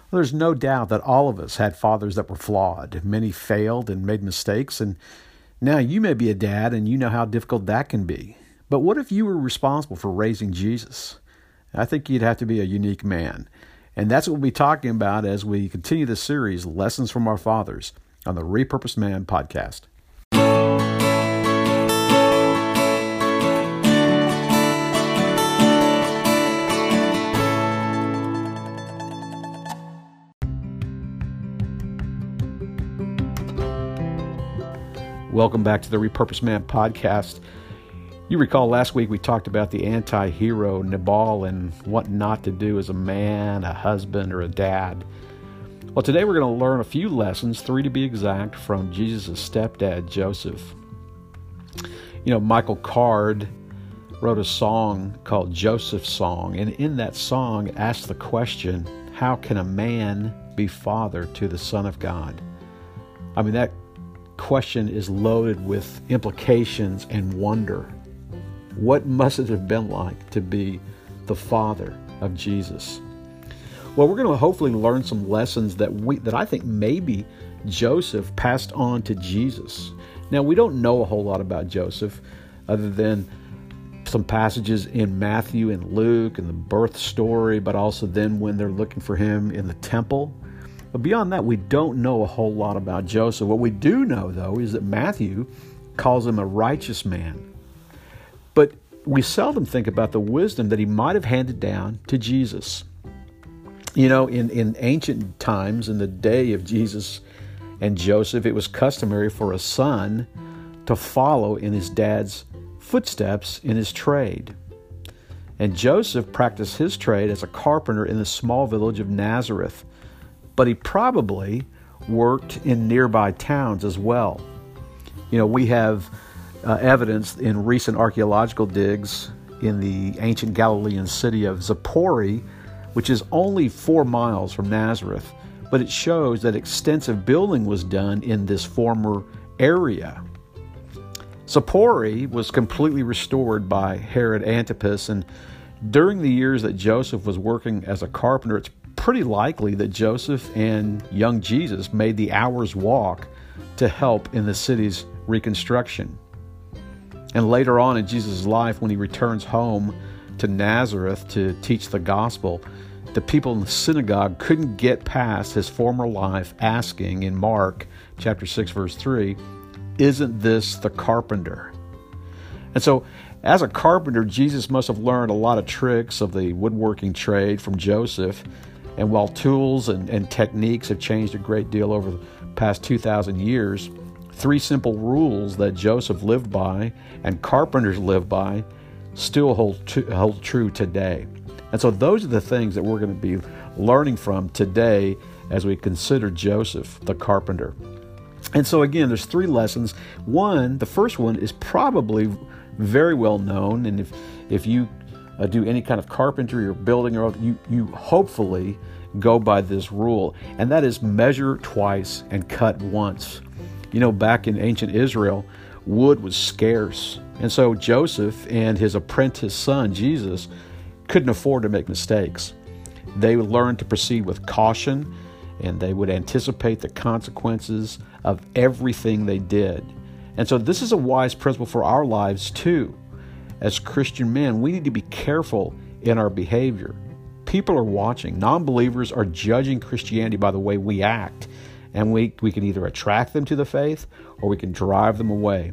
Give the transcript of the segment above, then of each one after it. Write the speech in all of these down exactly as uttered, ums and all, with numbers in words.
Well, there's no doubt that all of us had fathers that were flawed. Many failed and made mistakes, and now you may be a dad and you know how difficult that can be. But what if you were responsible for raising Jesus? I think you'd have to be a unique man. And that's what we'll be talking about as we continue the series, Lessons from Our Fathers, on the Repurposed Man podcast. Welcome back to the Repurposed Man podcast. You recall last week we talked about the anti-hero Nabal and what not to do as a man, a husband, or a dad. Well, today we're going to learn a few lessons, three to be exact, from Jesus' stepdad, Joseph. You know, Michael Card wrote a song called Joseph's Song, and in that song asked the question, how can a man be father to the Son of God? I mean, that question is loaded with implications and wonder. What must it have been like to be the father of Jesus? Well, we're going to hopefully learn some lessons that we that I think maybe Joseph passed on to Jesus. Now, we don't know a whole lot about Joseph other than some passages in Matthew and Luke and the birth story, but also then when they're looking for him in the temple. But beyond that, we don't know a whole lot about Joseph. What we do know, though, is that Matthew calls him a righteous man. But we seldom think about the wisdom that he might have handed down to Jesus. You know, in, in ancient times, in the day of Jesus and Joseph, it was customary for a son to follow in his dad's footsteps in his trade. And Joseph practiced his trade as a carpenter in the small village of Nazareth. But he probably worked in nearby towns as well. You know, we have uh, evidence in recent archaeological digs in the ancient Galilean city of Zippori, which is only four miles from Nazareth, but it shows that extensive building was done in this former area. Zippori was completely restored by Herod Antipas, and during the years that Joseph was working as a carpenter, it's pretty likely that Joseph and young Jesus made the hour's walk to help in the city's reconstruction. And later on in Jesus' life, when he returns home to Nazareth to teach the gospel, the people in the synagogue couldn't get past his former life asking in Mark chapter six, verse three, isn't this the carpenter? And so as a carpenter, Jesus must have learned a lot of tricks of the woodworking trade from Joseph. And while tools and, and techniques have changed a great deal over the past two thousand years, three simple rules that Joseph lived by and carpenters live by still hold, tr- hold true today. And so those are the things that we're going to be learning from today as we consider Joseph, the carpenter. And so again, there's three lessons. One, the first one is probably very well known, and if if you Uh, do any kind of carpentry or building, or you, you hopefully go by this rule, and that is measure twice and cut once. You know, back in ancient Israel, wood was scarce, and so Joseph and his apprentice son, Jesus, couldn't afford to make mistakes. They would learn to proceed with caution, and they would anticipate the consequences of everything they did. And so this is a wise principle for our lives too. As Christian men, we need to be careful in our behavior. People are watching. Non-believers are judging Christianity by the way we act. And we, we can either attract them to the faith or we can drive them away.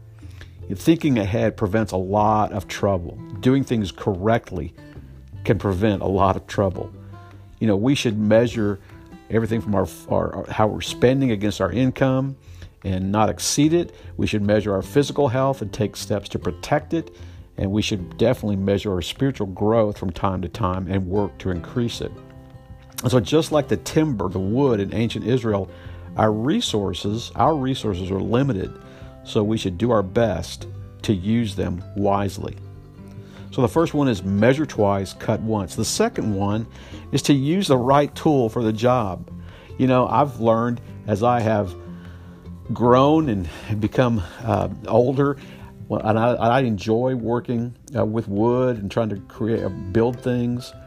Thinking ahead prevents a lot of trouble. Doing things correctly can prevent a lot of trouble. You know, we should measure everything from our, our, our how we're spending against our income and not exceed it. We should measure our physical health and take steps to protect it. And we should definitely measure our spiritual growth from time to time and work to increase it. And so just like the timber, the wood in ancient Israel, our resources, our resources are limited. So we should do our best to use them wisely. So the first one is measure twice, cut once. The second one is to use the right tool for the job. You know, I've learned as I have grown and become uh, older, well, and I, I enjoy working uh, with wood and trying to create, uh, build things.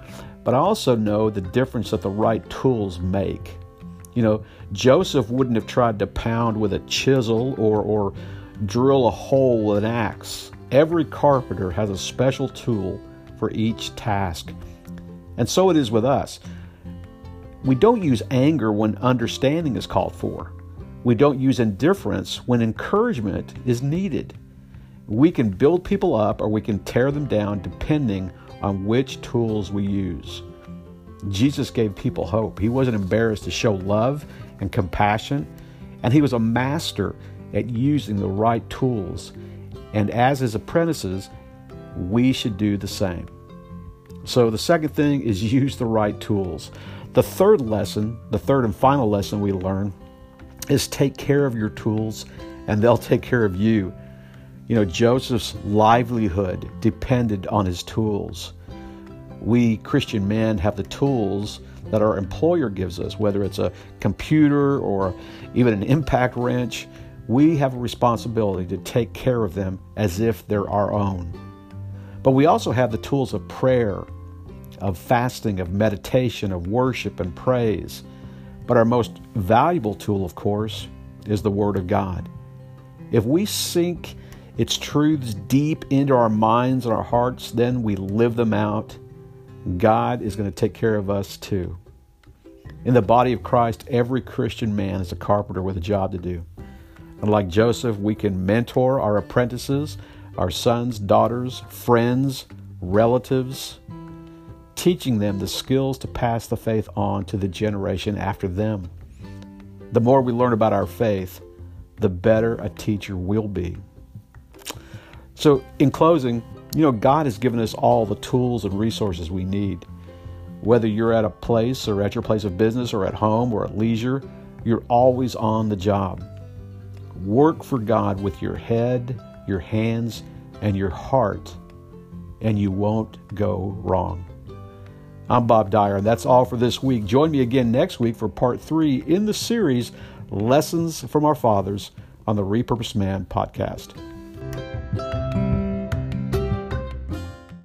but I also know the difference that the right tools make. You know, Joseph wouldn't have tried to pound with a chisel or, or drill a hole with an axe. Every carpenter has a special tool for each task. And so it is with us. We don't use anger when understanding is called for. We don't use indifference when encouragement is needed. We can build people up or we can tear them down depending on which tools we use. Jesus gave people hope. He wasn't embarrassed to show love and compassion, and he was a master at using the right tools. And as his apprentices, we should do the same. So the second thing is use the right tools. The third lesson, the third and final lesson we learn is take care of your tools and they'll take care of you. You know, Joseph's livelihood depended on his tools. We Christian men have the tools that our employer gives us, whether it's a computer or even an impact wrench. We have a responsibility to take care of them as if they're our own. But we also have the tools of prayer, of fasting, of meditation, of worship and praise. But our most valuable tool, of course, is the Word of God. If we sink its truths deep into our minds and our hearts, then we live them out. God is going to take care of us too. In the body of Christ, every Christian man is a carpenter with a job to do. And like Joseph, we can mentor our apprentices, our sons, daughters, friends, relatives, teaching them the skills to pass the faith on to the generation after them. The more we learn about our faith, the better a teacher will be. So in closing, you know, God has given us all the tools and resources we need. Whether you're at a place or at your place of business or at home or at leisure, you're always on the job. Work for God with your head, your hands, and your heart, and you won't go wrong. I'm Bob Dyer, and that's all for this week. Join me again next week for part three in the series, Lessons from Our Fathers, on the Repurposed Man podcast.